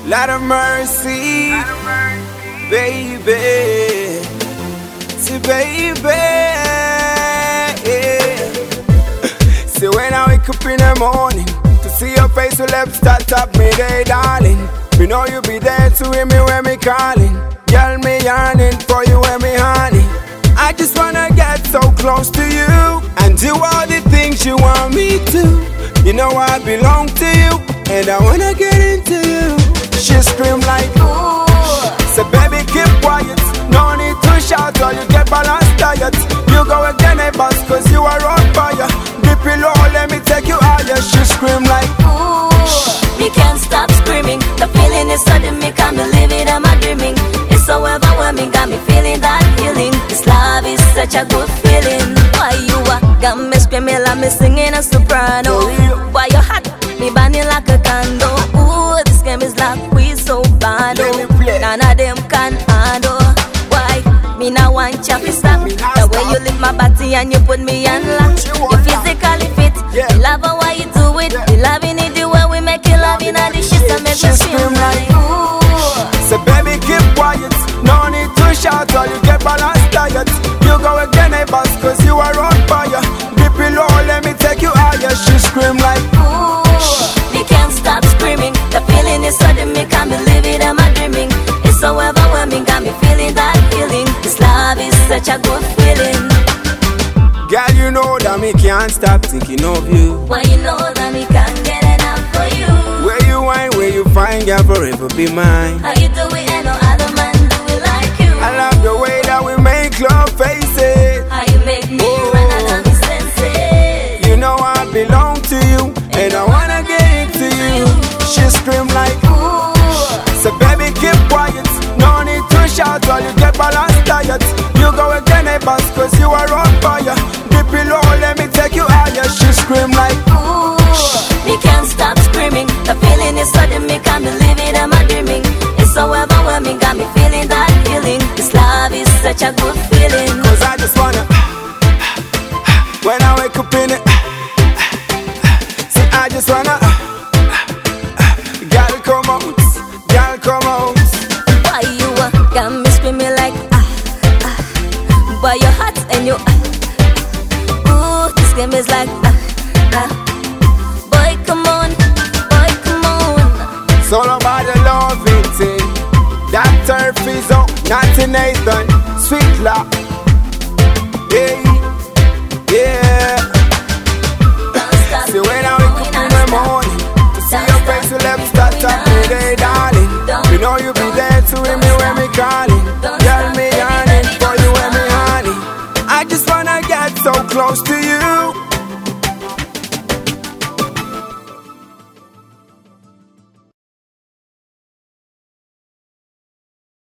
Lot of mercy, baby. See, baby, yeah. See, when I wake up in the morning to see your face, will left start up me day, darling. You know you be there to hear me when me calling. Girl, me yearning for you when me honey. I just wanna get so close to you and do all the things you want me to. You know I belong to you and I wanna get into you. She scream like ooh. Say baby keep quiet, no need to shout or you get balance tired. You go again a boss cause you are on fire. Dip it low, let me take you higher. She scream like ooh. Me can't stop screaming. The feeling is sudden, me can't believe it, am I dreaming? It's so overwhelming, got me feeling that healing. This love is such a good feeling. Why you got me screaming like me singing a soprano? Why you hot, me burning like a candle? Ooh, this game is like we so bad. None of them can handle. Why? Me now want you to stop. The way you lift my body and you put me on lock. You physically fit. You love how why you do it. You loving it the way we make you loving all the shit that make me feel like ooh. So baby keep quiet, no need to shout or you get balance tired. You go again a boss cause you are on fire. Dip it low, let me take you higher. She scream like ooh. Me can't stop screaming. The feeling is sudden, me can't believe it, am I dreaming? It's so overwhelming, got me feeling that healing. This love is such a good feeling. Girl, you know that me can't stop thinking of you. Why you know that me can't get enough for you? Where you wine, where you find, girl, forever be mine. How you do it and no other man do it like you? I love the way that we make love faces. How you make me run out of my senses. You know I belong to you and I wanna get into you. She scream like ooh. So baby keep quiet, no need to shout or you get balance tired. You go again a boss cause you are on fire. Dip it low, let me take you higher. She scream like ooh. Me can't stop screaming. The feeling is sudden, me can't believe it, am I dreaming? It's so overwhelming, got me feeling that healing. This love is such a good feeling. Cause I just wanna when I wake up in it. See I just wanna girl come out, girl come out. Why you got me screaming like why you hot and you ooh, this game is like boy come on, boy come on. It's all about the loving thing. That turf is up, Natty Nathan, sweet love. Yeah, yeah. See when I wake up in the morning to see your face, you left start up me day, darling. You know you be there to hear me when me calling. Girl, me yearning for you when me honey. I just wanna get so close to you